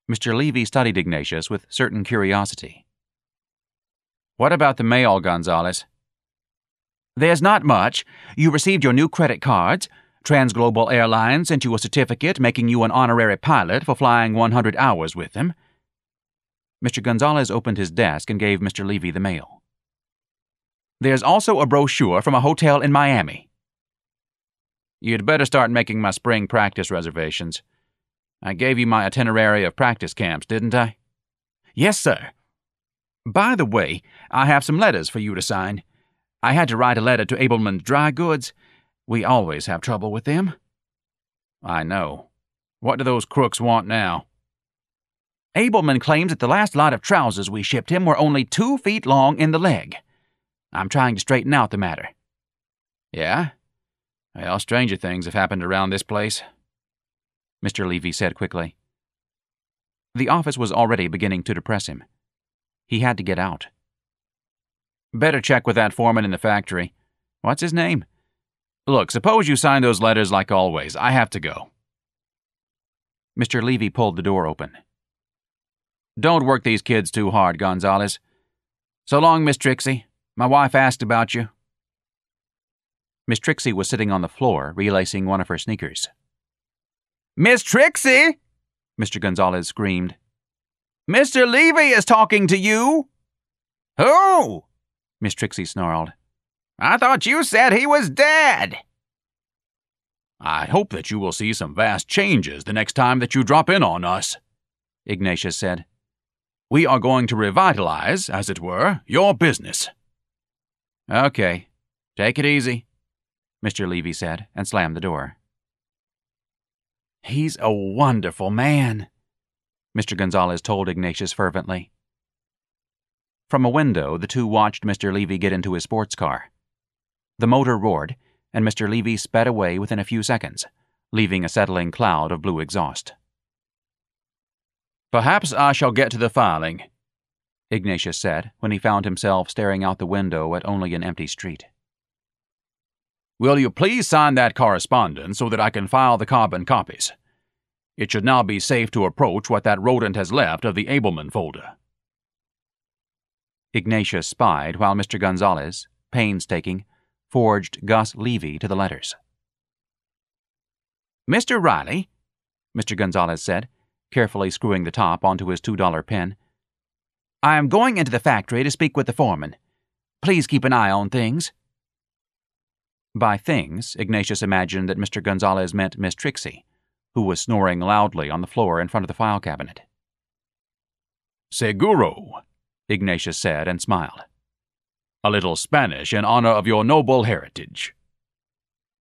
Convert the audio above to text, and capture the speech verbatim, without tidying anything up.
Mister Levy studied Ignatius with certain curiosity. "What about the mail, Gonzales?" "There's not much. You received your new credit cards. Transglobal Airlines sent you a certificate making you an honorary pilot for flying one hundred hours with them." Mister Gonzales opened his desk and gave Mister Levy the mail. "There's also a brochure from a hotel in Miami." "You'd better start making my spring practice reservations. I gave you my itinerary of practice camps, didn't I?" "Yes, sir. By the way, I have some letters for you to sign. I had to write a letter to Abelman's Dry Goods. We always have trouble with them." "I know. What do those crooks want now?" "Abelman claims that the last lot of trousers we shipped him were only two feet long in the leg. I'm trying to straighten out the matter." "Yeah? Well, stranger things have happened around this place," Mister Levy said quickly. The office was already beginning to depress him. He had to get out. "Better check with that foreman in the factory. What's his name? Look, suppose you sign those letters like always. I have to go." Mister Levy pulled the door open. "Don't work these kids too hard, Gonzales. So long, Miss Trixie. My wife asked about you." Miss Trixie was sitting on the floor, relacing one of her sneakers. "Miss Trixie!" Mister Gonzales screamed. "Mister Levy is talking to you!" "Who?" Miss Trixie snarled. "I thought you said he was dead." "I hope that you will see some vast changes the next time that you drop in on us," Ignatius said. "We are going to revitalize, as it were, your business." "Okay, take it easy," Mister Levy said, and slammed the door. "He's a wonderful man," Mister Gonzales told Ignatius fervently. From a window, the two watched Mister Levy get into his sports car. The motor roared, and Mister Levy sped away within a few seconds, leaving a settling cloud of blue exhaust. "Perhaps I shall get to the filing," Ignatius said when he found himself staring out the window at only an empty street. "Will you please sign that correspondence so that I can file the carbon copies? It should now be safe to approach what that rodent has left of the Abelman folder." Ignatius spied while Mister Gonzales, painstaking, forged Gus Levy to the letters. "Mister Riley," Mister Gonzales said, carefully screwing the top onto his two-dollar pen, "I am going into the factory to speak with the foreman. Please keep an eye on things." By things, Ignatius imagined that Mister Gonzales meant Miss Trixie, who was snoring loudly on the floor in front of the file cabinet. "Seguro," Ignatius said and smiled. "A little Spanish in honor of your noble heritage."